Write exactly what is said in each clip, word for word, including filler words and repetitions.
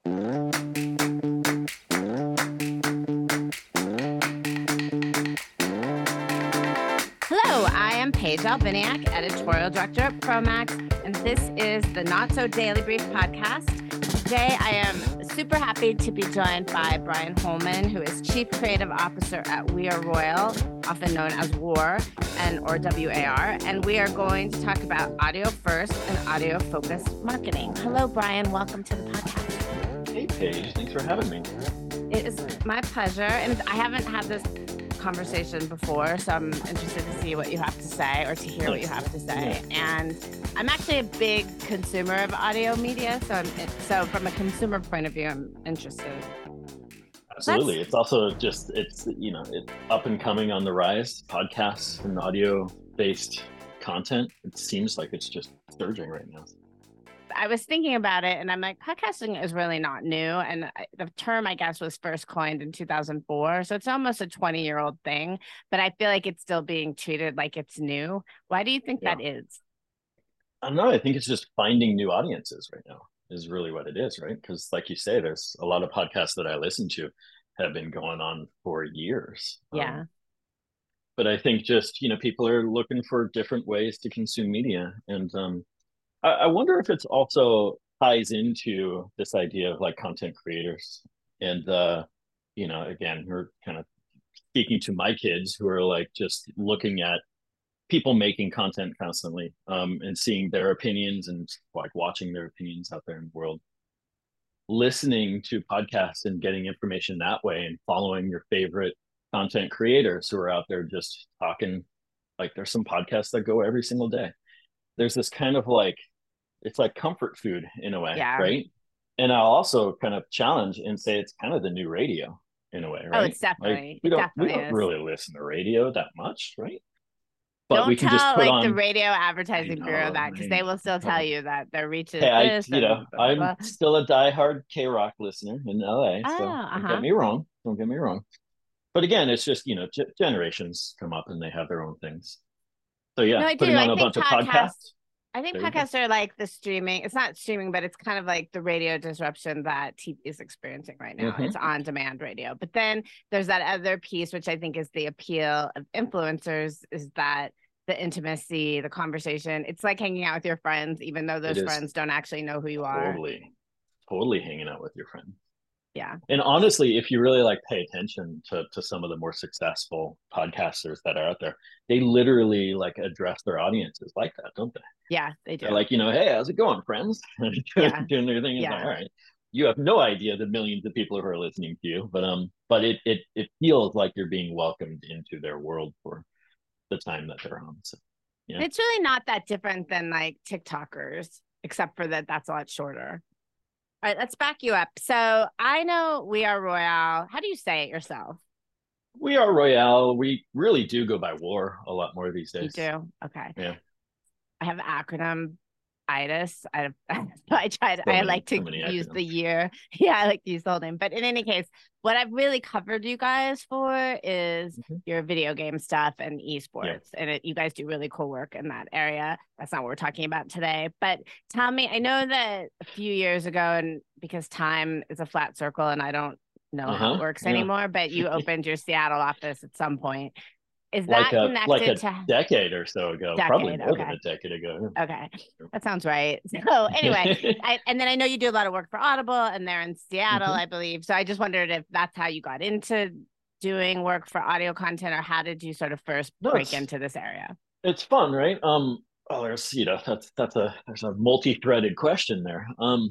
Hello, I am Paige Alviniak, editorial director at Promax, and this is the Not So Daily Brief podcast. Today, I am super happy to be joined by Brian Holman, who is Chief Creative Officer at We Are Royal, often known as WAR and or W A R, and we are going to talk about audio first and audio focused marketing. Hello, Brian. Welcome to the podcast. Hey, Paige. Thanks for having me. It is my pleasure, and I haven't had this conversation before, so I'm interested to see what you have to say or to hear what you have to say. And I'm actually a big consumer of audio media, so I'm, so from a consumer point of view, I'm interested. Absolutely. Let's, it's also just, it's, you know, it's up and coming on the rise, podcasts and audio-based content. It seems like it's just surging right now. I was thinking about it, and I'm like, podcasting is really not new. And I, the term, I guess, was first coined in two thousand four. So it's almost a twenty-year-old thing, but I feel like it's still being treated like it's new. Why do you think Yeah. that is? I don't know. I think it's just finding new audiences right now is really what it is, right? Because like you say, there's a lot of podcasts that I listen to have been going on for years. Yeah. Um, but I think just, you know, people are looking for different ways to consume media. And um, I, I wonder if it's also ties into this idea of like content creators. And, uh, you know, again, we're kind of speaking to my kids who are like just looking at people making content constantly um, and seeing their opinions and like watching their opinions out there in the world, listening to podcasts and getting information that way and following your favorite content creators who are out there just talking. Like there's some podcasts that go every single day. There's this kind of like, it's like comfort food in a way, Yeah. right? And I'll also kind of challenge and say it's kind of the new radio in a way, right? Oh, it's definitely, like we it don't definitely we don't is. really listen to radio that much, right? But Don't we can tell just put like on the radio advertising know, bureau that, because they will still tell you that their reach is hey, I, this. you know, and blah, blah, I'm blah. still a diehard K-Rock listener in L A, Oh, so don't uh-huh. get me wrong. Don't get me wrong. But again, it's just, you know, g- generations come up and they have their own things. So yeah, No, I do. putting on I a think bunch podcasts, of podcasts. I think There you podcasts are like the streaming. It's not streaming, but it's kind of like the radio disruption that T V is experiencing right now. Mhm. It's on-demand radio. But then there's that other piece, which I think is the appeal of influencers, is that the intimacy, the conversation. It's like hanging out with your friends, even though those It is friends don't actually know who you are. totally, totally hanging out with your friends. Yeah. And honestly, if you really like pay attention to to some of the more successful podcasters that are out there, they literally like address their audiences like that, don't they? Yeah, they do. They're like, you know, hey, how's it going, friends? Yeah. Doing their thing. It's Yeah. like, all right. You have no idea the millions of people who are listening to you, but um, but it it it feels like you're being welcomed into their world for the time that they're on. So yeah. It's really not that different than like TikTokers, except for that that's a lot shorter. All right, let's back you up. So I know We Are Royale. How do you say it yourself? We Are Royale. We really do go by WAR a lot more these days. You do? Okay. Yeah. I have acronym itis. I I tried. So I many- like to so many use acronyms. the year. Yeah, I like to use the whole name. But in any case, what I've really covered you guys for is Mhm. your video game stuff and esports, and it, you guys do really cool work in that area. That's not what we're talking about today. But tell me, I know that a few years ago, and because time is a flat circle, and I don't know how it Uh-huh. works Yeah. anymore, but you opened your Seattle office at some point. Is Like that a connected like a to? decade or so ago, probably Decade, more than okay. a decade ago. Okay, that sounds right. So anyway, I, and then I know you do a lot of work for Audible, and they're in Seattle, Mhm. I believe. So I just wondered if that's how you got into doing work for audio content, or how did you sort of first No, break it's- into this area? It's fun, right? Um, oh, there's you know that's that's a there's a multi-threaded question there. Um,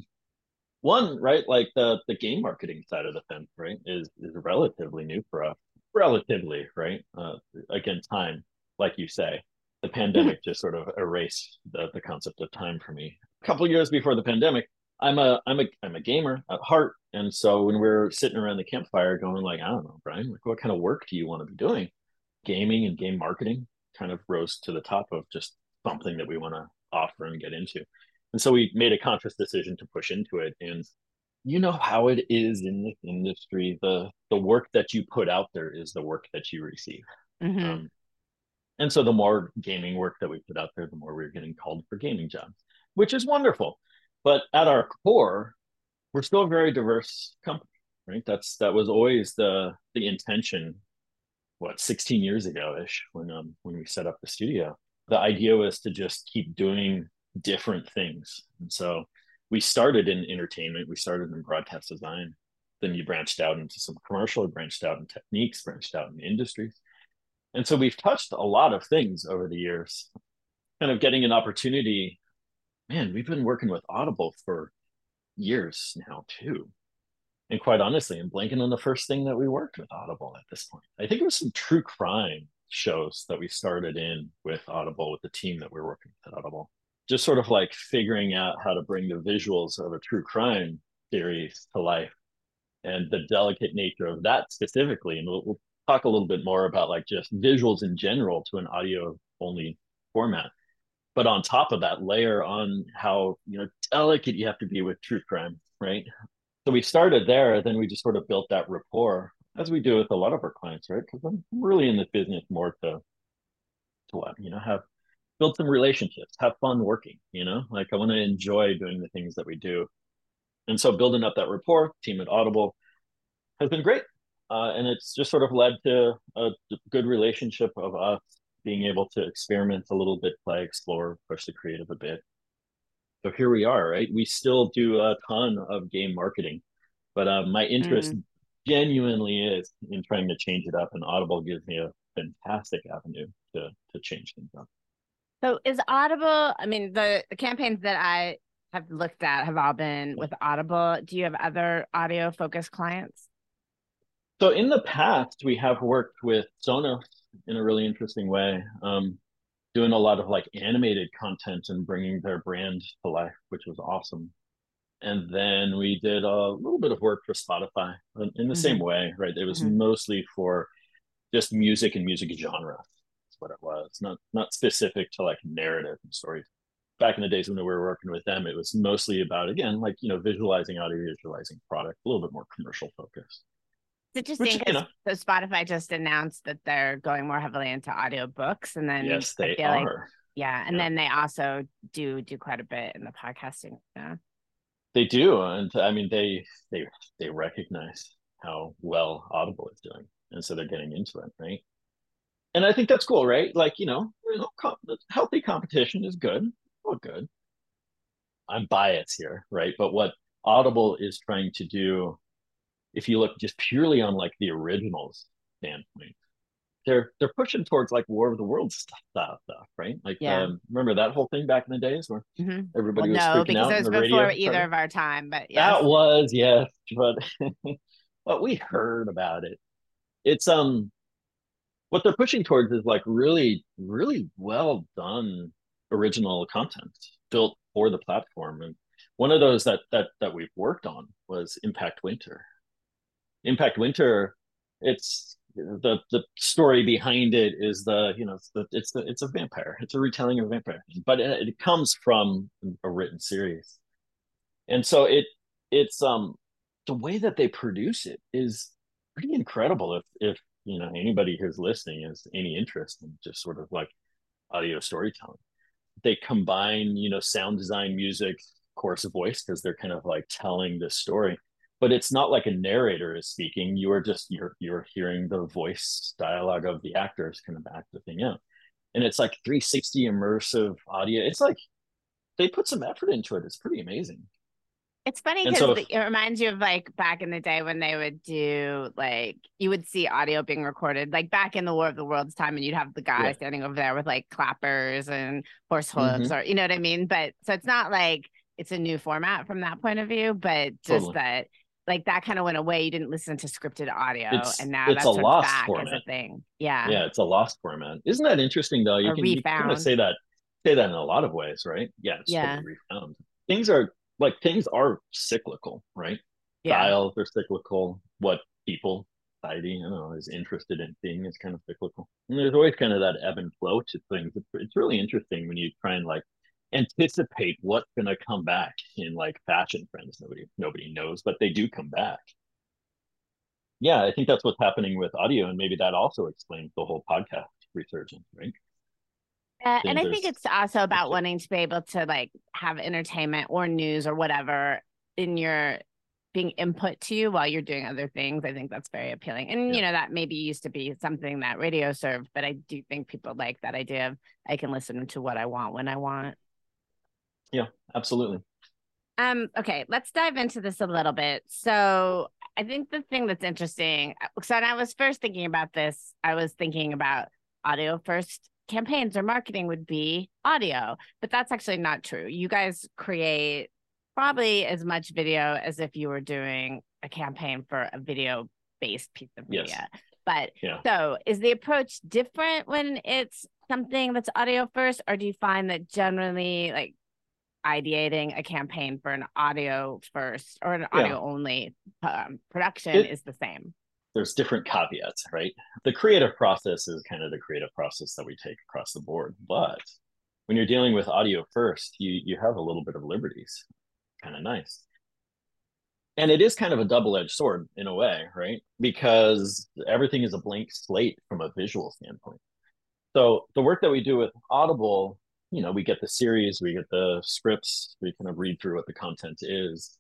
one, right, like the the game marketing side of the fence, right, is is relatively new for us. Relatively, right? Uh, again, time, like you say, the pandemic just sort of erased the the concept of time for me. A couple years before the pandemic, I'm a I'm a I'm a gamer at heart, and so when we're sitting around the campfire, going like, I don't know, Brian, like what kind of work do you want to be doing? Gaming and game marketing kind of rose to the top of just something that we want to offer and get into. And so we made a conscious decision to push into it. And you know how it is in this industry. The the work that you put out there is the work that you receive. Mhm. Um, and so the more gaming work that we put out there, the more we're getting called for gaming jobs, which is wonderful. But at our core, we're still a very diverse company, right? That's that was always the the intention. What, sixteen years ago ish, when um when we set up the studio, the idea was to just keep doing different things. And so we started in entertainment, we started in broadcast design, then you branched out into some commercial, branched out in techniques, branched out in industries. And so we've touched a lot of things over the years, kind of getting an opportunity. Man, we've been working with Audible for years now too. And quite honestly, I'm blanking on the first thing that we worked with Audible at this point. I think it was some true crime shows that we started in with Audible, with the team that we we're working with at Audible. Just sort of like figuring out how to bring the visuals of a true crime series to life, and the delicate nature of that specifically. And we'll, we'll talk a little bit more about like just visuals in general to an audio only format. But on top of that, layer on how, you know, delicate you have to be with true crime, right? So we started there, then we just sort of built that rapport, as we do with a lot of our clients, right? Because I'm really in this business more to, to what, you know, have build some relationships, have fun working, you know, like I want to enjoy doing the things that we do. And so building up that rapport, team at Audible has been great. Uh, and it's just sort of led to a good relationship of us being able to experiment a little bit, play, explore, push the creative a bit. So here we are, right? We still do a ton of game marketing, but uh, my interest mm. genuinely is in trying to change it up, and Audible gives me a fantastic avenue to to change things up. So is Audible, I mean, the, the campaigns that I have looked at have all been with Audible. Do you have other audio focused clients? So in the past, we have worked with Sonos in a really interesting way. Um, doing a lot of like animated content and bringing their brand to life, which was awesome. And then we did a little bit of work for Spotify in the mm-hmm. same way, right? It was mm-hmm. mostly for just music and music genre. That's what it was. Not not specific to like narrative and stories. Back in the days when we were working with them, it was mostly about, again, like, you know, visualizing audio, visualizing product, a little bit more commercial focused. It's interesting because you know, so Spotify just announced that they're going more heavily into audiobooks, and then yes, they I feel are. Like, yeah, and yeah. then they also do do quite a bit in the podcasting. Yeah, they do, and I mean they they they recognize how well Audible is doing, and so they're getting into it, right? And I think that's cool, right? Like, you know, you know com- healthy competition is good. Oh, good. I'm biased here, right? But what Audible is trying to do, if you look just purely on like the originals standpoint, they're they're pushing towards like War of the Worlds stuff, stuff, right? Like, yeah. um, remember that whole thing back in the days where mm-hmm. everybody well, was no, freaking because out it was on the before radio either of our time, but yes. That was yes, but but we heard about it. It's um, what they're pushing towards is like really, really well done original content built for the platform. And one of those that that that we've worked on was Impact Winter. Impact Winter, it's the the story behind it is the you know it's the it's the it's a vampire. It's a retelling of a vampire, but it, it comes from a written series, and so it it's um the way that they produce it is pretty incredible. If if you know anybody who's listening has any interest in just sort of like audio storytelling, they combine you know sound design, music, course of voice, because they're kind of like telling the story. But it's not like a narrator is speaking. You are just you're you're hearing the voice dialogue of the actors kind of act the thing out, and it's like three sixty immersive audio. It's like they put some effort into it. It's pretty amazing. It's funny because so it reminds you of like back in the day when they would do like you would see audio being recorded, like back in the War of the Worlds time, and you'd have the guy yeah. standing over there with like clappers and horse hooves, mm-hmm. or you know what I mean. But so it's not like it's a new format from that point of view, but just totally. that. Like that kind of went away. You didn't listen to scripted audio, it's, and now it's that's a sort lost of back format. as a thing. Yeah, yeah, it's a lost format. Isn't that interesting though? You or can, refound. you can kind of say that say that in a lot of ways, right? Yeah, it's yeah. totally refound. Things are like things are cyclical, right? Yeah. Styles are cyclical. What people, society, I don't know, is interested in seeing is kind of cyclical. And there's always kind of that ebb and flow to things. It's, it's really interesting when you try and like anticipate what's going to come back in like fashion trends. Nobody nobody knows, but they do come back. Yeah, I think that's what's happening with audio, and maybe that also explains the whole podcast resurgence, right? Uh, and I think it's also about wanting to be able to like have entertainment or news or whatever in your being input to you while you're doing other things. I think that's very appealing. And, Yeah. you know, that maybe used to be something that radio served, but I do think people like that idea of I can listen to what I want when I want. Yeah, absolutely. Um, okay, let's dive into this a little bit. So I think the thing that's interesting, so when I was first thinking about this, I was thinking about audio first campaigns or marketing would be audio, but that's actually not true. You guys create probably as much video as if you were doing a campaign for a video based piece of media. Yes. But yeah. So is the approach different when it's something that's audio first, or do you find that generally like ideating a campaign for an audio first or an audio yeah. only um, production it, is the same? There's different caveats, right? The creative process is kind of the creative process that we take across the board. But when you're dealing with audio first, you you have a little bit of liberties. Kind of nice. And it is kind of a double-edged sword in a way, right? Because everything is a blank slate from a visual standpoint. So the work that we do with Audible, you know, we get the series, we get the scripts, we kind of read through what the content is,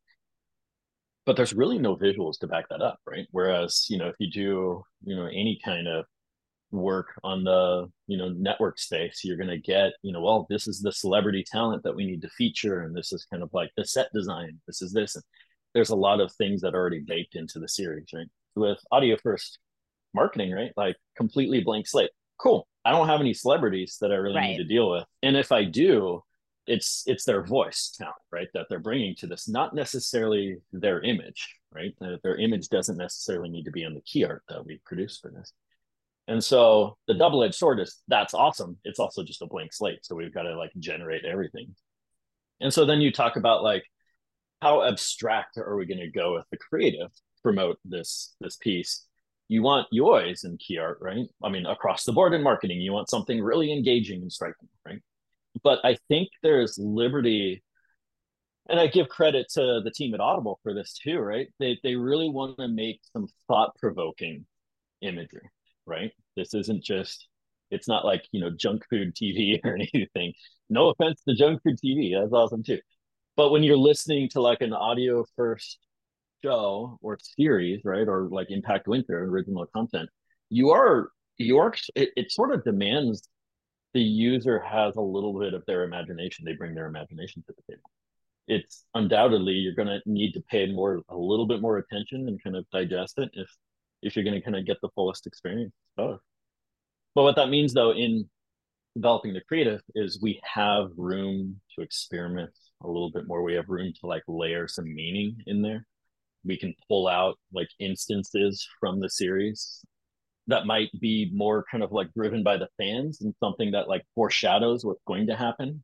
but there's really no visuals to back that up, right? Whereas, you know, if you do, you know, any kind of work on the, you know, network space, you're going to get, you know, well, this is the celebrity talent that we need to feature, and this is kind of like the set design, this is this. And there's a lot of things that are already baked into the series, right? With audio first marketing, right? Like completely blank slate. Cool. I don't have any celebrities that I really right. need to deal with. And if I do, it's it's their voice talent, right? That they're bringing to this, not necessarily their image, right? Their image doesn't necessarily need to be on the key art that we produce for this. And so the double-edged sword is that's awesome. It's also just a blank slate. So we've got to like generate everything. And so then you talk about like, how abstract are we going to go with the creative to promote this this piece? You want U Is in key art, right? I mean, across the board in marketing, you want something really engaging and striking, right? But I think there's liberty, and I give credit to the team at Audible for this too, right? They they really want to make some thought-provoking imagery, right? This isn't just, it's not like, you know, junk food T V or anything. No offense to junk food T V, that's awesome too. But when you're listening to like an audio first show or series, right, or like Impact Winter, original content, you are you are it, it sort of demands the user has a little bit of their imagination. They bring their imagination to the table. It's undoubtedly you're going to need to pay more, a little bit more attention and kind of digest it if if you're going to kind of get the fullest experience of. But what that means though in developing the creative is we have room to experiment a little bit more. We have room to like layer some meaning in there. We can pull out like instances from the series that might be more kind of like driven by the fans and something that like foreshadows what's going to happen.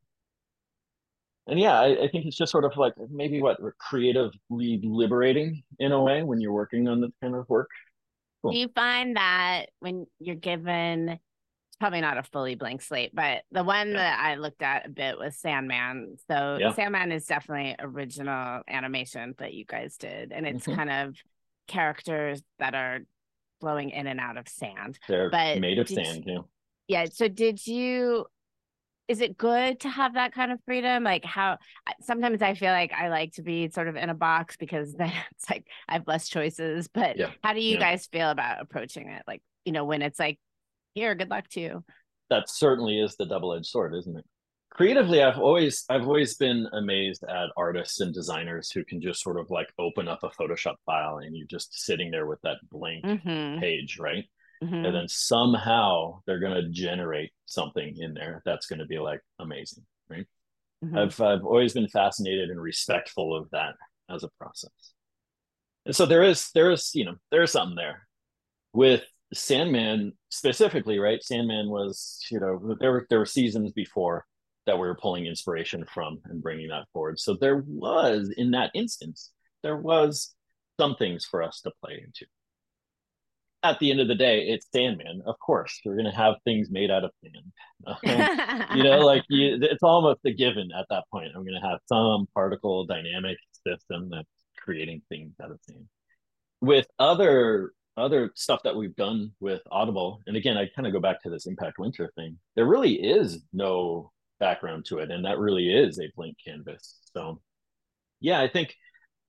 And yeah, I, I think it's just sort of like maybe what creatively liberating in a way when you're working on this kind of work. Cool. Do you find that when you're given, probably not a fully blank slate, but the one yeah. that I looked at a bit was Sandman. So yeah. Sandman is definitely original animation that you guys did. And it's mm-hmm. kind of characters that are flowing in and out of sand. They're but made of sand, you, yeah. Yeah. So did you, is it good to have that kind of freedom? Like how, sometimes I feel like I like to be sort of in a box because then it's like I have less choices, but yeah. how do you yeah. guys feel about approaching it? Like, you know, when it's like, here, good luck to you. That certainly is the double-edged sword, isn't it? Creatively, I've always I've always been amazed at artists and designers who can just sort of like open up a Photoshop file and you're just sitting there with that blank mm-hmm. page, right? Mm-hmm. And then somehow they're going to generate something in there that's going to be like amazing, right? Mm-hmm. I've I've always been fascinated and respectful of that as a process. And so there is there is you know there is something there with Sandman specifically, right? Sandman was, you know, there were there were seasons before that we were pulling inspiration from and bringing that forward. So there was, in that instance, there was some things for us to play into. At the end of the day, it's Sandman. Of course, we're going to have things made out of sand. you know, like you, it's almost a given at that point. I'm going to have some particle dynamic system that's creating things out of sand. With other other stuff that we've done with Audible, and again, I kind of go back to this Impact Winter thing, there really is no background to it, and that really is a blank canvas. So yeah, I think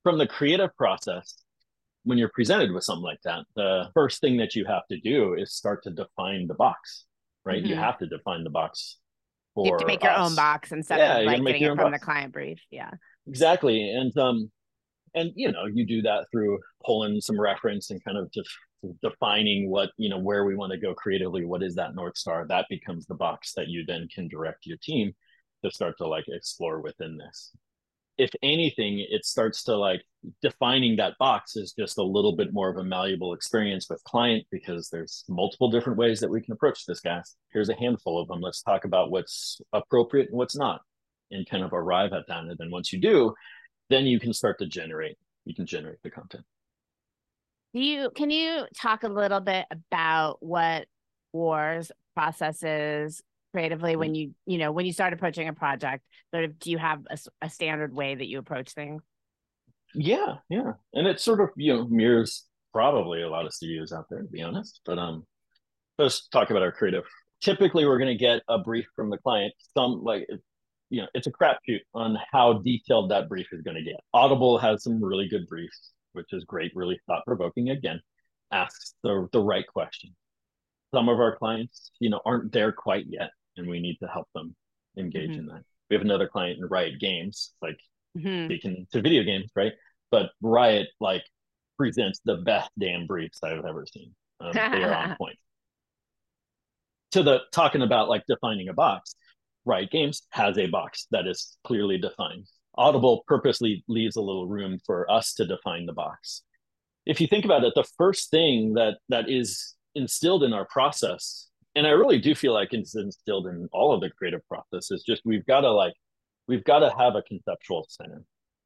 from the creative process, when you're presented with something like that, the first thing that you have to do is start to define the box, right? Mm-hmm. You have to define the box for You have to make your us. own box instead yeah, of like getting it from box. The client brief. Yeah, exactly. And um, and you know, you do that through pulling some reference and kind of just defining what, you know, where we want to go creatively. What is that North Star? That becomes the box that you then can direct your team to start to like explore within this. If anything, it starts to like defining that box is just a little bit more of a malleable experience with client, because there's multiple different ways that we can approach this, guys. Here's a handful of them. Let's talk about what's appropriate and what's not, and kind of arrive at that. And then once you do, then you can start to generate, you can generate the content. Do you, can you talk a little bit about what War's process is creatively when you, you know, when you start approaching a project? Sort of, do you have a, a standard way that you approach things? Yeah, yeah. And it sort of, you know, mirrors probably a lot of studios out there, to be honest. But um, let's talk about our creative. Typically, we're going to get a brief from the client. Some like, you know, it's a crapshoot on how detailed that brief is going to get. Audible has some really good briefs, which is great, really thought-provoking. Again, asks the, the right question. Some of our clients, you know, aren't there quite yet, and we need to help them engage mm-hmm. in that. We have another client in Riot Games, like mm-hmm. speaking to video games, right? But Riot like presents the best damn briefs I've ever seen. Um, they are on point. To the talking about like defining a box, Riot Games has a box that is clearly defined. Audible purposely leaves a little room for us to define the box. If you think about it, the first thing that that is instilled in our process, and I really do feel like it's instilled in all of the creative process, is just we've got to like we've got to have a conceptual center.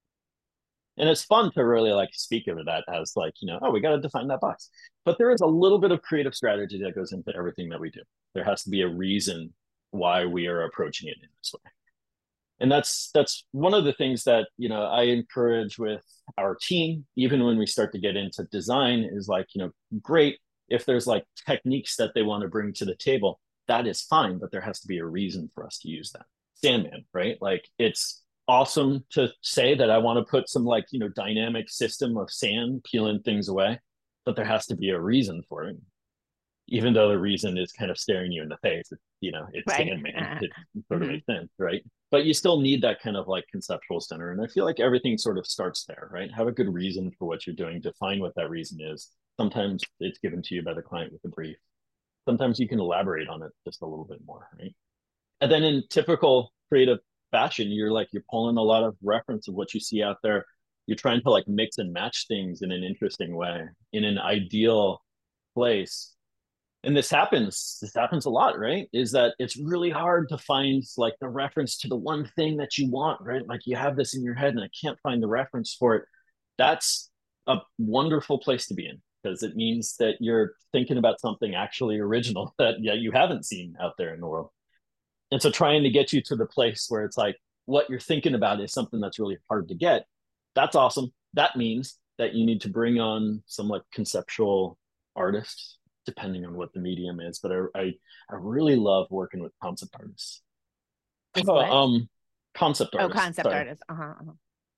And it's fun to really like speak of that as like, you know, oh, we got to define that box. But there is a little bit of creative strategy that goes into everything that we do. There has to be a reason why we are approaching it in this way. And that's that's one of the things that, you know, I encourage with our team, even when we start to get into design, is like, you know, great if there's like techniques that they want to bring to the table, that is fine, but there has to be a reason for us to use that. Sandman, right? Like it's awesome to say that I want to put some like, you know, dynamic system of sand peeling things away, but there has to be a reason for it. Even though the reason is kind of staring you in the face, it's, you know, it's right. Sandman. Uh, it sort of mm-hmm. makes sense, right? But you still need that kind of like conceptual center. And I feel like everything sort of starts there, right? Have a good reason for what you're doing. Define what that reason is. Sometimes it's given to you by the client with a brief. Sometimes you can elaborate on it just a little bit more, right? And then in typical creative fashion, you're like, you're pulling a lot of reference of what you see out there. You're trying to like mix and match things in an interesting way, in an ideal place. And this happens, this happens a lot, right? Is that it's really hard to find like the reference to the one thing that you want, right? Like you have this in your head and I can't find the reference for it. That's a wonderful place to be in, because it means that you're thinking about something actually original that yeah, you haven't seen out there in the world. And so trying to get you to the place where it's like what you're thinking about is something that's really hard to get. That's awesome. That means that you need to bring on some like conceptual artists, depending on what the medium is. But I I, I really love working with concept artists. Oh, um, concept oh, artists. concept Sorry. artists. Uh-huh, uh-huh.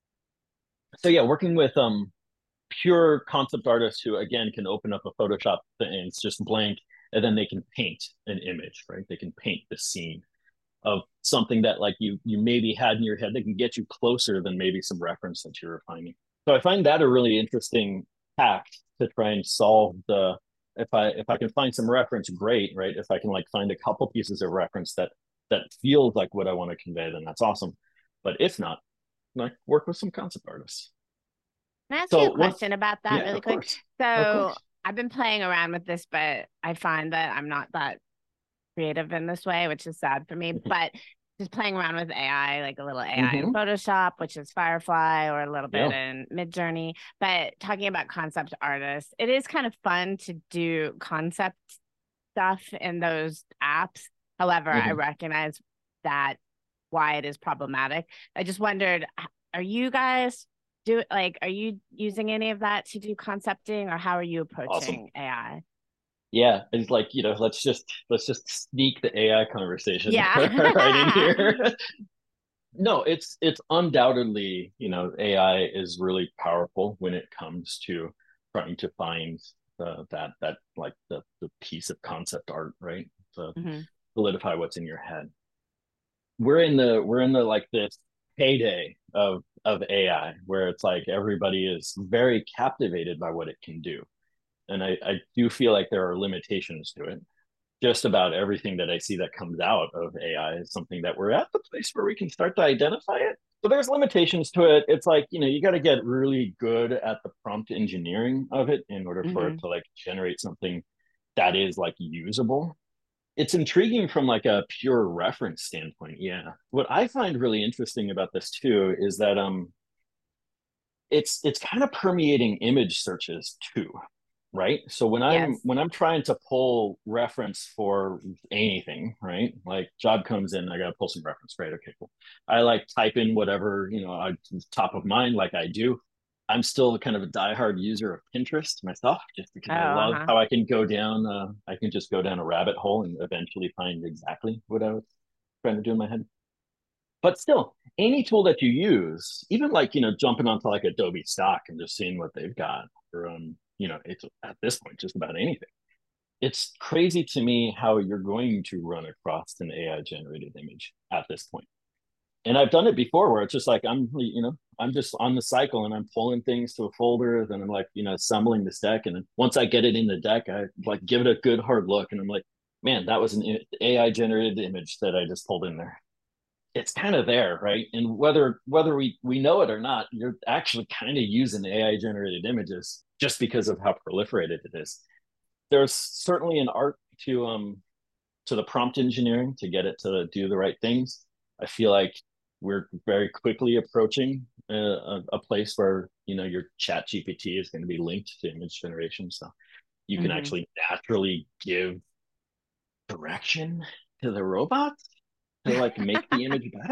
So yeah, working with um pure concept artists who again can open up a Photoshop and it's just blank, and then they can paint an image, right? They can paint the scene of something that like you you maybe had in your head. They can get you closer than maybe some reference that you're refining. So I find that a really interesting hack to try and solve the, if I if I can find some reference, great, right? If I can like find a couple pieces of reference that that feels like what I want to convey, then that's awesome. But if not, like work with some concept artists. Can I ask so you a question what, about that yeah, really quick? Course. So I've been playing around with this, but I find that I'm not that creative in this way, which is sad for me. But just playing around with A I, like a little A I mm-hmm. in Photoshop, which is Firefly, or a little bit yeah. in Midjourney. But talking about concept artists, it is kind of fun to do concept stuff in those apps. However, mm-hmm. I recognize that why it is problematic. I just wondered, are you guys do like, are you using any of that to do concepting, or how are you approaching awesome. A I? Yeah, it's like, you know, let's just let's just sneak the A I conversation yeah. right in here. No, it's it's undoubtedly, you know, A I is really powerful when it comes to trying to find uh, that that like the the piece of concept art, right? To Mm-hmm. solidify what's in your head. We're in the we're in the like this heyday of of A I where it's like everybody is very captivated by what it can do. And I, I do feel like there are limitations to it. Just about everything that I see that comes out of A I is something that we're at the place where we can start to identify it. So there's limitations to it. It's like, you know, you got to get really good at the prompt engineering of it in order for it Mm-hmm. to like generate something that is like usable. It's intriguing from like a pure reference standpoint. Yeah. What I find really interesting about this too is that um it's it's kind of permeating image searches too, right? So when i'm Yes. when i'm trying to pull reference for anything, right, like job comes in, I gotta pull some reference, right? Okay, cool. I like type in whatever, you know, I, top of mind, like I do. I'm still kind of a diehard user of Pinterest myself, just because Oh, I love uh-huh. how I can go down uh, I can just go down a rabbit hole and eventually find exactly what I was trying to do in my head. But still, any tool that you use, even like, you know, jumping onto like Adobe stock and just seeing what they've got, or um, you know, it's at this point just about anything. It's crazy to me how you're going to run across an A I generated image at this point. And I've done it before where it's just like I'm, you know, I'm just on the cycle and I'm pulling things to a folder, then I'm like, you know, assembling this deck. And then once I get it in the deck, I like give it a good hard look and I'm like, man, that was an A I generated image that I just pulled in there. It's kind of there, right? And whether whether we we know it or not, you're actually kind of using A I generated images just because of how proliferated it is. There's certainly an art to um to the prompt engineering to get it to do the right things. I feel like we're very quickly approaching a, a, a place where, you know, your chat G P T is going to be linked to image generation, so you can Mm-hmm. actually naturally give direction to the robot to like make the image better.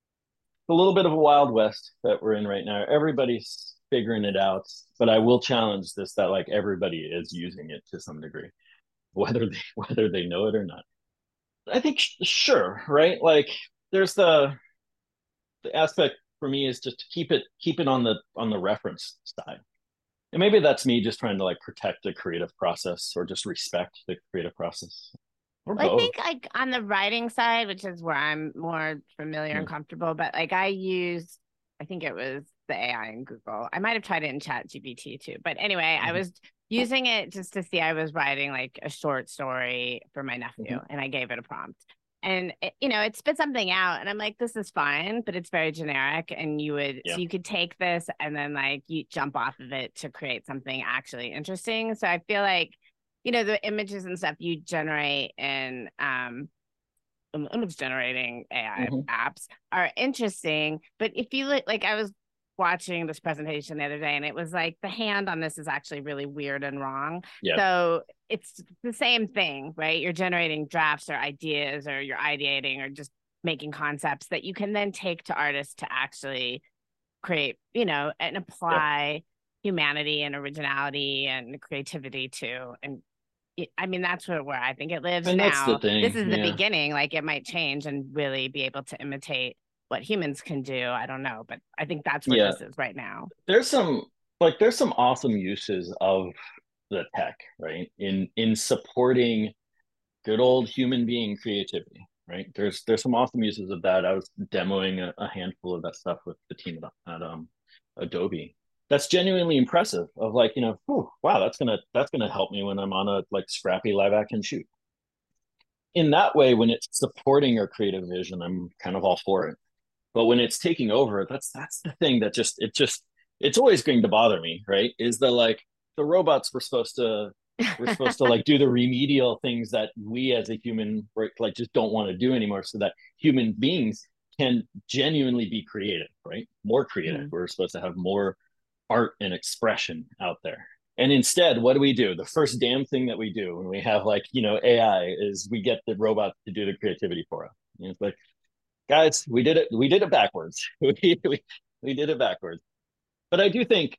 A little bit of a wild west that we're in right now. Everybody's figuring it out, but I will challenge this that like everybody is using it to some degree, whether they whether they know it or not. I think sure, right? Like there's the the aspect for me is just to keep it keep it on the on the reference side. And maybe that's me just trying to like protect the creative process or just respect the creative process or Well, I both. think like on the writing side, which is where I'm more familiar Yeah. and comfortable, but like I use, I think it was the A I in Google. I might have tried it in Chat G P T too. But anyway, I Mm-hmm. was using it just to see I was writing like a short story for my Mm-hmm. nephew and I gave it a prompt. And it, you know, it spit something out and I'm like, this is fine, but it's very generic. And you would, Yeah. so you could take this and then like you jump off of it to create something actually interesting. So I feel like, you know, the images and stuff you generate in um image generating A I Mm-hmm. apps are interesting. But if you look, like I was watching this presentation the other day and it was like the hand on this is actually really weird and wrong. Yeah. So it's the same thing, right? You're generating drafts or ideas or you're ideating or just making concepts that you can then take to artists to actually create, you know, and Yeah. apply humanity and originality and creativity to. And I mean, that's where, where I think it lives And that's the now. This thing. is the Yeah. beginning. Like it might change and really be able to imitate what humans can do. I don't know, but I think that's where Yeah. this is right now. There's some like there's some awesome uses of the tech, right? In in supporting good old human being creativity, right? There's there's some awesome uses of that. I was demoing a, a handful of that stuff with the team at, at um Adobe. That's genuinely impressive. Of like, you know, whew, wow, that's gonna that's gonna help me when I'm on a like scrappy live action shoot. In that way, when it's supporting your creative vision, I'm kind of all for it. But when it's taking over, that's that's the thing that just it just it's always going to bother me, right? Is that like the robots were supposed to we're supposed to like do the remedial things that we as a human like just don't want to do anymore so that human beings can genuinely be creative, right? More creative. Mm-hmm. We're supposed to have more art and expression out there. And instead, what do we do? The first damn thing that we do when we have like, you know, A I is we get the robot to do the creativity for us. And it's like, guys, we did it. We did it backwards. we, we we did it backwards. But I do think,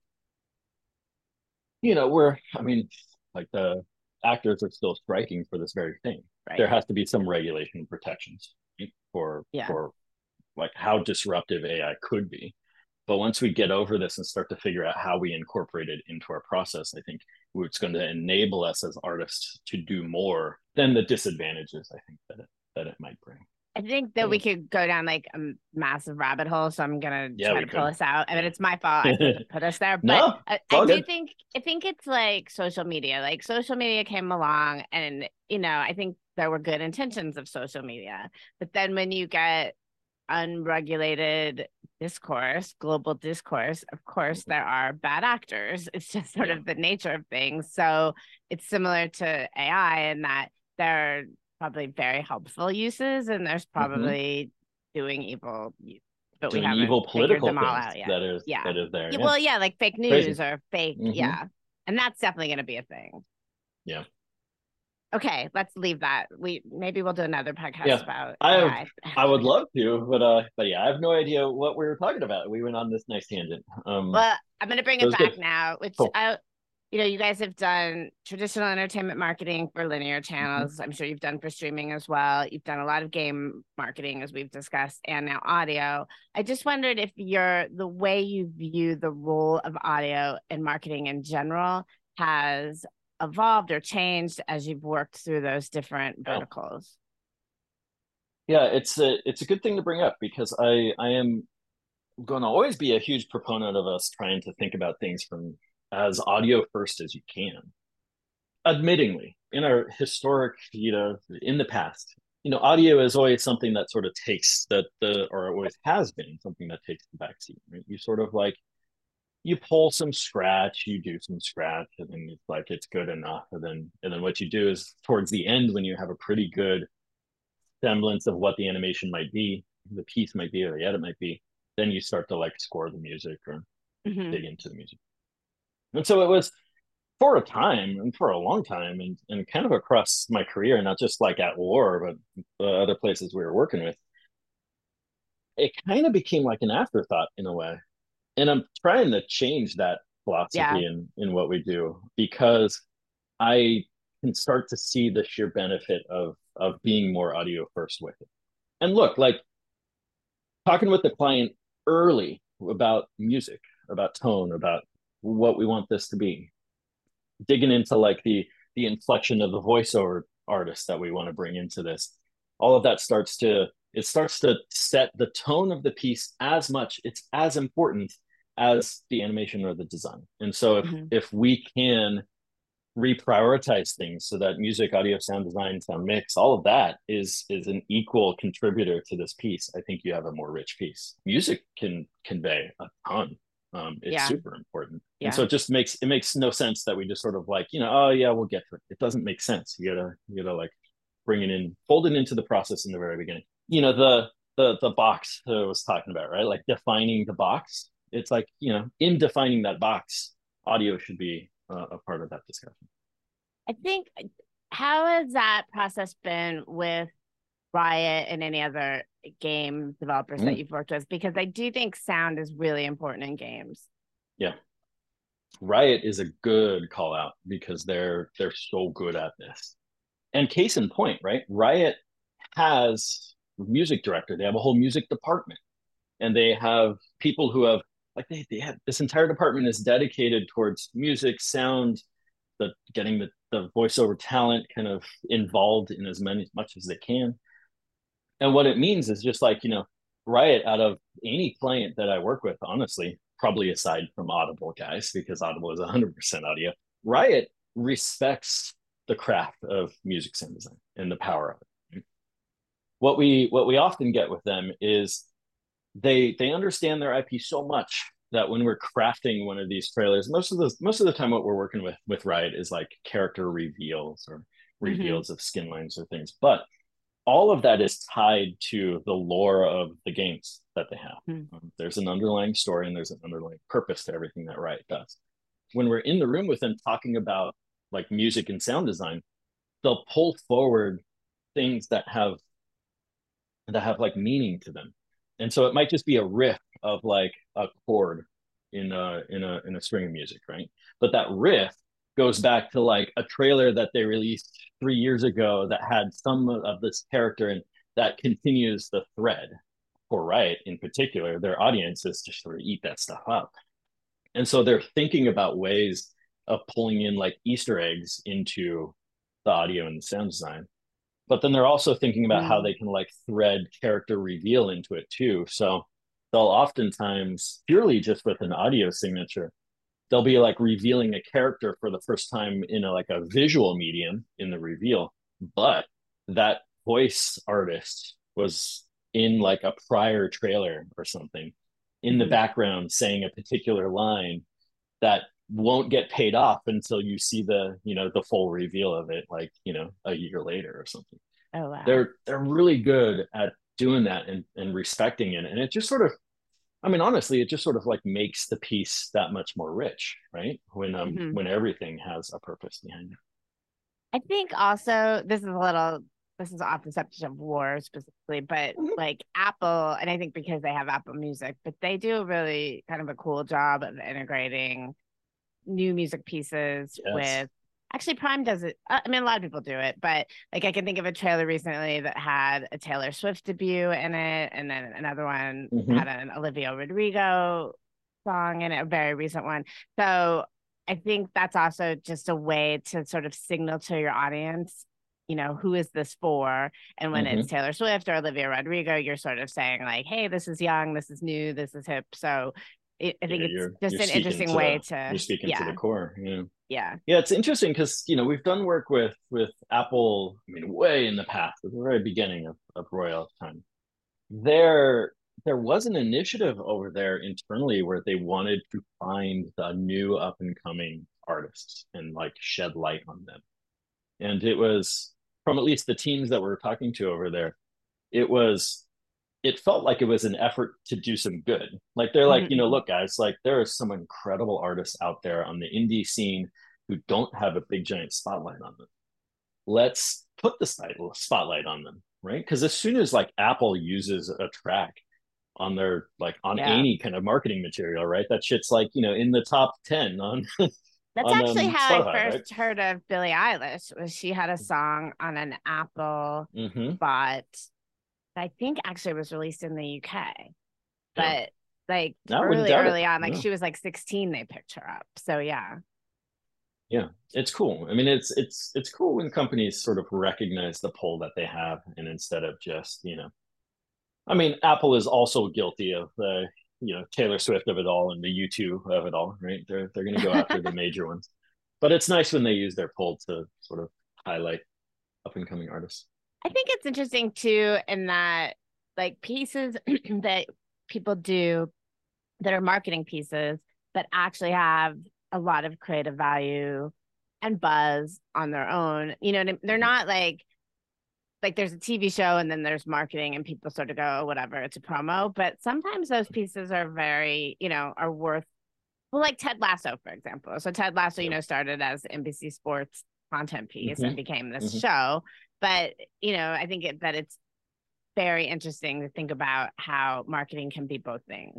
you know, we're. I mean, like the actors are still striking for this very thing. Right. There has to be some regulation and protections, right, for Yeah. for like how disruptive A I could be. But once we get over this and start to figure out how we incorporate it into our process, I think it's going to enable us as artists to do more than the disadvantages I think that it, that it might bring. I think that we could go down like a massive rabbit hole, so I'm gonna Yeah, try we to could. pull us out. I mean, it's my fault. I put, put us there, but No, I, it's I all do good. think I think it's like social media. Like social media came along, and you know, I think there were good intentions of social media, but then when you get unregulated discourse, global discourse, of course, there are bad actors. It's just sort Yeah. of the nature of things. So it's similar to A I in that there are probably very helpful uses, and there's Mhm. probably doing evil, but we Doing haven't evil figured political them all things out yet. that is Yeah. that is there. Yeah, Yeah. well, yeah, like fake Crazy. news or fake, Mhm. yeah. And that's definitely going to be a thing. Yeah. Okay, let's leave that. We maybe we'll do another podcast Yeah. about I A have, I. I would love to, but uh, but yeah, I have no idea what we were talking about. We went on this nice tangent. Um, Well, I'm going to bring it it was back good. now, which Cool. I, you know, you guys have done traditional entertainment marketing for linear Mhm. channels. I'm sure you've done for streaming as well. You've done a lot of game marketing, as we've discussed, and now audio. I just wondered if you're the way you view the role of audio in marketing in general has evolved or changed as you've worked through those different Yeah. verticals. Yeah, it's a it's a good thing to bring up because I I am going to always be a huge proponent of us trying to think about things from as audio first as you can. Admittingly, in our historic, you know, in the past, you know, audio is always something that sort of takes the the or always has been something that takes the backseat. Right? You sort of like you pull some scratch, you do some scratch, and then it's like it's good enough. And then and then what you do is towards the end when you have a pretty good semblance of what the animation might be, the piece might be, or the edit might be, then you start to like score the music or Mm-hmm. dig into the music. And so it was for a time and for a long time and, and kind of across my career, not just like at war, but uh, other places we were working with, it kind of became like an afterthought in a way. And I'm trying to change that Yeah. philosophy in, in what we do because I can start to see the sheer benefit of of being more audio first with it. And look, like talking with the client early about music, about tone, about what we want this to be, digging into like the the inflection of the voiceover artist that we want to bring into this. All of that starts to it starts to set the tone of the piece as much. It's as important as the animation or the design. And so if Mm-hmm. if we can reprioritize things so that music, audio, sound design, sound mix, all of that is is an equal contributor to this piece, I think you have a more rich piece. Music can convey a ton. Um, it's Yeah. super important. Yeah. And so it just makes it makes no sense that we just sort of like, you know, oh yeah, we'll get to it. It doesn't make sense. You gotta you gotta like bring it in, fold it into the process in the very beginning. You know, the the the box that I was talking about, right? Like defining the box. It's like, you know, in defining that box, audio should be uh, a part of that discussion. I think how has that process been with Riot and any other game developers Mm. that you've worked with? Because I do think sound is really important in games. Yeah. Riot is a good call out because they're they're so good at this. And case in point, right? Riot has a music director. They have a whole music department. And they have people who have like they, they have this entire department is dedicated towards music, sound, the getting the, the voiceover talent kind of involved in as many as much as they can. And what it means is just like, you know, Riot out of any client that I work with, honestly, probably aside from Audible guys, because Audible is one hundred percent audio, Riot respects the craft of music sound design and the power of it. What we what we often get with them is they they understand their I P so much that when we're crafting one of these trailers, most of the most of the time what we're working with with Riot is like character reveals or reveals mm-hmm. of skin lines or things. But all of that is tied to the lore of the games that they have. Mm-hmm. Um, there's an underlying story and there's an underlying purpose to everything that Riot does. When we're in the room with them talking about like music and sound design, they'll pull forward things that have that have like meaning to them. And so it might just be a riff of like a chord in a in a in a string of music, right? But that riff goes back to like a trailer that they released three years ago that had some of this character and that continues the thread. poor Riot in particular, their audience is to sort of eat that stuff up. And so they're thinking about ways of pulling in like Easter eggs into the audio and the sound design. But then they're also thinking about how Mm. they can like thread character reveal into it too. So they'll oftentimes, purely just with an audio signature, they'll be like revealing a character for the first time in a like a visual medium in the reveal, but that voice artist was in like a prior trailer or something in the Mhm. background saying a particular line that won't get paid off until you see the, you know, the full reveal of it, like, you know, a year later or something. Oh wow. They're they're really good at doing that and, and respecting it, and it just sort of, I mean, honestly, it just sort of like makes the piece that much more rich, right? When um Mhm. when everything has a purpose behind it. I think also this is a little this is off the subject of war specifically, but Mhm. like Apple, and I think because they have Apple Music, but they do really kind of a cool job of integrating new music pieces Yes. with actually Prime does it. uh, I mean, a lot of people do it, but like I can think of a trailer recently that had a Taylor Swift debut in it, and then another one had Hmm. an Olivia Rodrigo song in it, a very recent one. So I think that's also just a way to sort of signal to your audience, you know, who is this for? And when it's Hmm. Taylor Swift or Olivia Rodrigo, you're sort of saying like, hey, this is young, this is new, this is hip. So it, I Yeah, think it's you're just you're an speaking interesting to the way to, you're speaking to the yeah, core. Yeah. yeah. Yeah, it's interesting because, you know, we've done work with with Apple, I mean, way in the past, at the very beginning of, of Royal time. There there was an initiative over there internally where they wanted to find the new up and coming artists and like shed light on them. And it was, from at least the teams that we're talking to over there, it was, it felt like it was an effort to do some good. Like they're like, you know, Mm-hmm. look, guys, like there are some incredible artists out there on the indie scene who don't have a big giant spotlight on them. Let's put the spotlight on them, right? Because as soon as like Apple uses a track on their like on Yeah. any kind of marketing material, right? That shit's like, you know, in the top ten on That's on actually um how I Spotify, right? first heard of Billie Eilish was she had a song on an Apple, Mm-hmm. but I think actually was released in the U K. Yeah. But like I wouldn't early, doubt it. early on, like No. she was like sixteen, they picked her up. So yeah. Yeah. It's cool. I mean, it's it's it's cool when companies sort of recognize the pull that they have, and instead of just, you know, I mean, Apple is also guilty of the, you know, Taylor Swift of it all and the U two of it all, right? They're they're gonna go after the major ones. But it's nice when they use their pull to sort of highlight up and coming artists. I think it's interesting too, in that like pieces that people do that are marketing pieces that actually have a lot of creative value and buzz on their own. You know, they're Mm-hmm. not like like there's a T V show and then there's marketing and people sort of go, oh, whatever, it's a promo. But sometimes those pieces are very, you know, are worth, well, like Ted Lasso, for example. So Ted Lasso, you Yeah. know, started as N B C Sports content piece and Mm-hmm. became this Mm-hmm. show. But, you know, I think it, that it's very interesting to think about how marketing can be both things.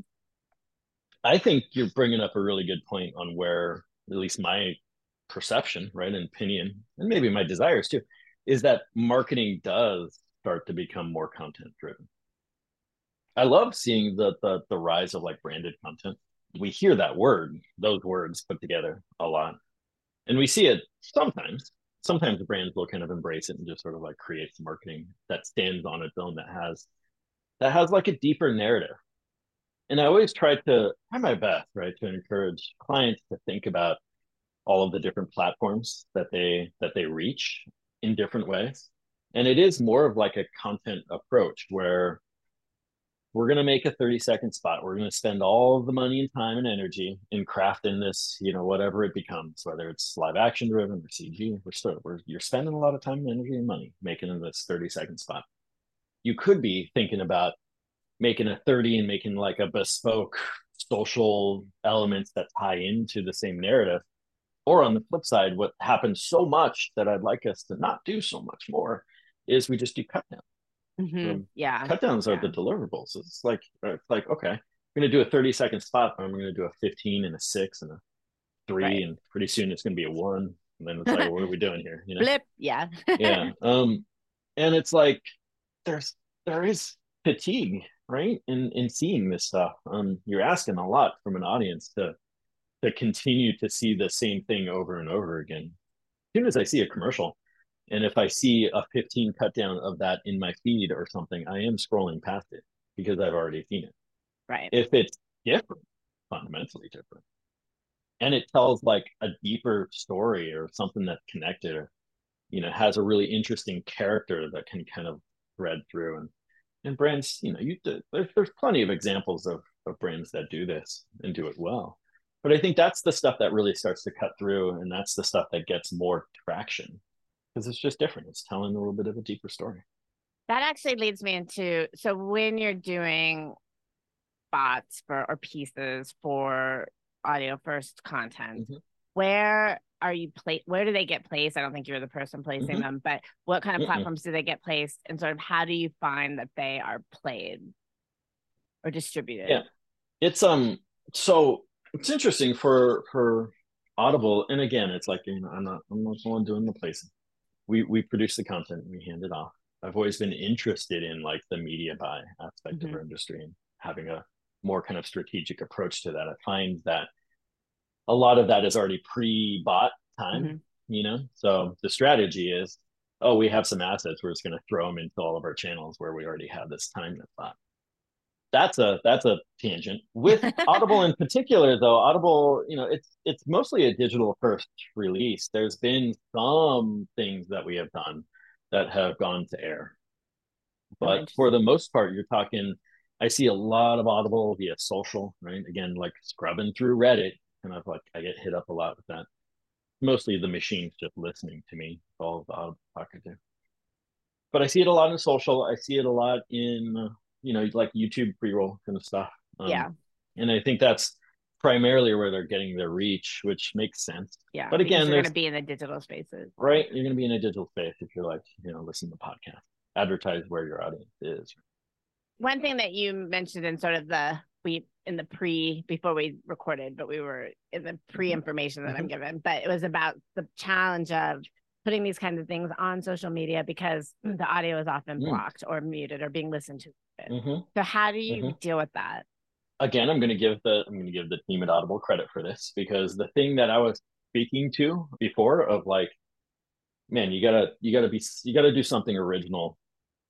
I think you're bringing up a really good point on where, at least my perception, right, and opinion, and maybe my desires too, is that marketing does start to become more content driven. I love seeing the, the the rise of like branded content. We hear that word, those words put together a lot, and we see it sometimes. Sometimes the brands will kind of embrace it and just sort of like create some marketing that stands on its own, that has that has like a deeper narrative. And I always try to try my best, right, to encourage clients to think about all of the different platforms that they that they reach in different ways. And it is more of like a content approach where we're going to make a thirty second spot. We're going to spend all the money and time and energy in crafting this, you know, whatever it becomes, whether it's live action driven or C G. We're still, we're, you're spending a lot of time and energy and money making this thirty second spot. You could be thinking about making a thirty and making like a bespoke social elements that tie into the same narrative. Or on the flip side, what happens so much that I'd like us to not do so much more is we just do cut down. Mm-hmm. Um, Yeah. cut downs are Yeah. the deliverables. It's like it's like okay, I'm going to do a thirty second spot, but I'm going to do a fifteen and a six and a three, Right. and pretty soon it's going to be a one. And then it's like, what are we doing here? You know? Blip. Yeah. Yeah. Um, and it's like there's there is fatigue right? In in seeing this stuff. Um, you're asking a lot from an audience to to continue to see the same thing over and over again. As soon as I see a commercial, and if I see a fifteen cut down of that in my feed or something, I am scrolling past it because I've already seen it. Right. If it's different, fundamentally different, and it tells like a deeper story or something that's connected, or you know has a really interesting character that can kind of thread through, and and brands, you know you there's, there's plenty of examples of, of brands that do this and do it well, but I think that's the stuff that really starts to cut through, and that's the stuff that gets more traction because it's just different. It's telling a little bit of a deeper story. That actually leads me into, so when you're doing bots for or pieces for audio first content, mm-hmm. where are you play where do they get placed? I don't think you're the person placing mm-hmm. them, but what kind of Mm-mm. platforms do they get placed, and sort of how do you find that they are played or distributed? Yeah, it's um so it's interesting for for Audible, and again, it's like, you know I'm not I'm not the one doing the placing. We we produce the content, we hand it off. I've always been interested in like the media buy aspect mm-hmm. of our industry and having a more kind of strategic approach to that. I find that a lot of that is already pre-bought time, mm-hmm. you know? So the strategy is, oh, we have some assets. We're just going to throw them into all of our channels where we already have this time that's bought. That's a, that's a tangent. With Audible in particular, though, Audible, you know, it's, it's mostly a digital first release. There's been some things that we have done that have gone to air. But oh, for the most part, you're talking, I see a lot of Audible via social, right? Again, like scrubbing through Reddit, kind of like I get hit up a lot with that. Mostly the machine's just listening to me, all the Audible talking to. But I see it a lot in social. I see it a lot in, you know, like YouTube pre-roll kind of stuff. Um, yeah. And I think that's primarily where they're getting their reach, which makes sense. Yeah. But again, you're going to be in the digital spaces. Right. You're going to be in a digital space if you're like, you know, listen to podcasts, advertise where your audience is. One thing that you mentioned in sort of the, we, in the pre, before we recorded, but we were in the pre-information that mm-hmm. I'm given, but it was about the challenge of putting these kinds of things on social media because the audio is often mm. blocked or muted or being listened to. Mm-hmm. So how do you mm-hmm. deal with that? Again, I'm going to give the, I'm going to give the team at Audible credit for this, because the thing that I was speaking to before of like, man, you gotta, you gotta be, you gotta do something original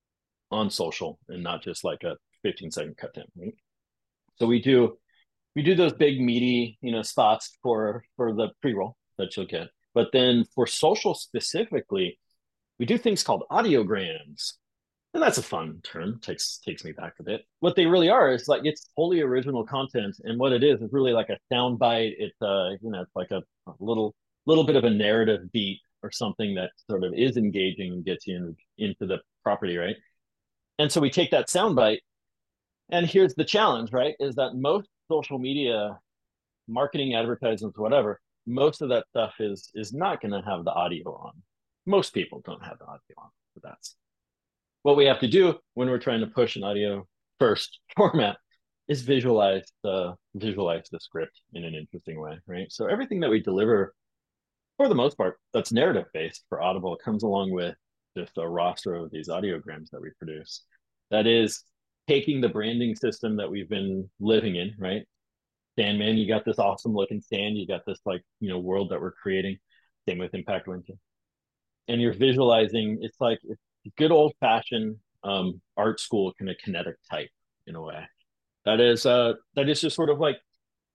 on social and not just like a fifteen second cut down, right? So we do, we do those big meaty, you know, spots for, for the pre-roll that you'll get. But then for social specifically, we do things called audiograms. And that's a fun term, takes, takes me back a bit. What they really are is like, it's wholly original content. And what it is, is really like a sound bite. It's uh, you know, it's like a, a little, little bit of a narrative beat or something that sort of is engaging and gets you in, into the property, right? And so we take that soundbite, and here's the challenge, right? Is that most social media marketing, advertisements, whatever, most of that stuff is is not going to have the audio on. Most people don't have the audio on. So that's what we have to do when we're trying to push an audio first format, is visualize the visualize the script in an interesting way, right? So everything that we deliver, for the most part, that's narrative based for Audible, comes along with just a roster of these audiograms that we produce. That is taking the branding system that we've been living in, right? Sandman, you got this awesome looking stand, you got this like, you know, world that we're creating. Same with Impact Winter. And you're visualizing, it's like it's good old fashioned um, art school kind of kinetic type in a way. That is uh that is just sort of like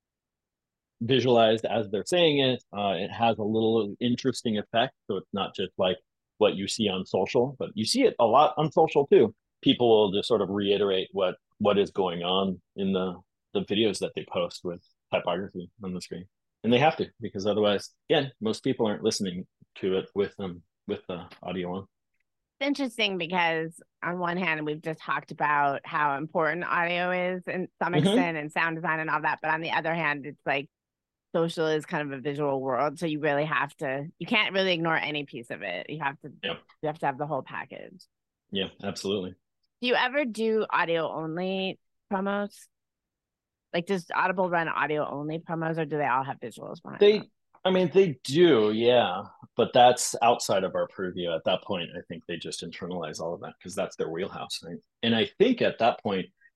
visualized as they're saying it. Uh, it has a little interesting effect. So it's not just like what you see on social, but you see it a lot on social too. People will just sort of reiterate what what is going on in the the videos that they post with typography on the screen, and they have to, because otherwise, again, most people aren't listening to it with them um, with the audio on. It's interesting because on one hand, we've just talked about how important audio is in some extent mm-hmm. and sound design and all that, but on the other hand, it's like social is kind of a visual world, so you really have to, you can't really ignore any piece of it. You have to, yep. you have to have the whole package. Yeah, absolutely. Do you ever do audio only promos? Like, does Audible run audio only promos, or do they all have visuals behind they them? I mean, they do, yeah, but that's outside of our purview at that point. I think they just internalize all of that because that's their wheelhouse, right? And I think at that point,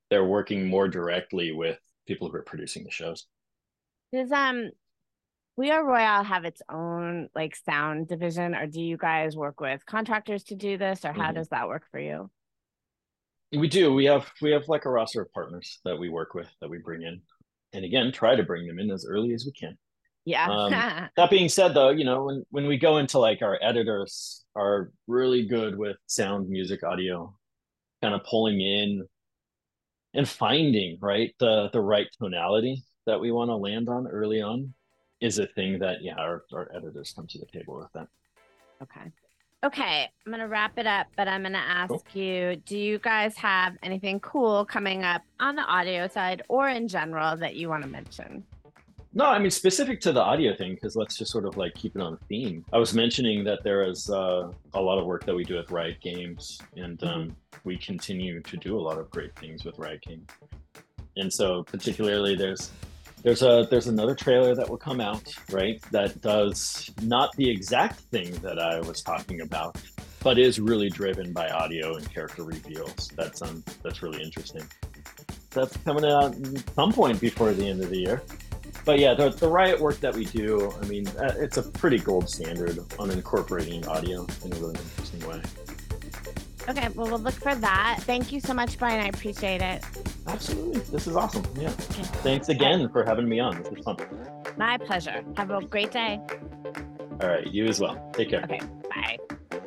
they're working more directly with people who are producing the shows. Does um We Are Royale have its own like sound division, or do you guys work with contractors to do this, or how mm-hmm. does that work for you? We do. We have we have like a roster of partners that we work with, that we bring in, and again, try to bring them in as early as we can. Yeah. Um, that being said, though, you know, when when we go into like our editors are really good with sound, music, audio, kind of pulling in and finding right the the right tonality that we want to land on early on is a thing that yeah our, our editors come to the table with that. Okay. Okay, I'm going to wrap it up, but I'm going to ask cool. you, do you guys have anything cool coming up on the audio side or in general that you want to mention? No, I mean, specific to the audio thing, because let's just sort of like keep it on theme. I was mentioning that there is uh, a lot of work that we do with Riot Games, and um, mm-hmm. we continue to do a lot of great things with Riot Games. And so particularly there's There's a there's another trailer that will come out, right, that does not the exact thing that I was talking about, but is really driven by audio and character reveals. That's um that's really interesting. That's coming out at some point before the end of the year. But yeah, the, the Riot work that we do, I mean, it's a pretty gold standard on incorporating audio in a really interesting way. Okay, well, we'll look for that. Thank you so much, Brian. I appreciate it. Absolutely. This is awesome. Yeah. Okay. Thanks again for having me on. This was fun. My pleasure. Have a great day. All right. You as well. Take care. Okay. Bye.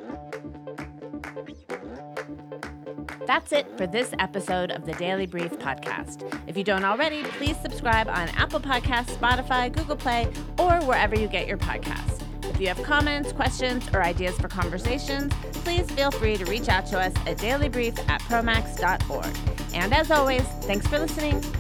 That's it for this episode of the Daily Brief podcast. If you don't already, please subscribe on Apple Podcasts, Spotify, Google Play, or wherever you get your podcasts. If you have comments, questions, or ideas for conversations, please feel free to reach out to us at dailybrief at promax dot org. And as always, thanks for listening.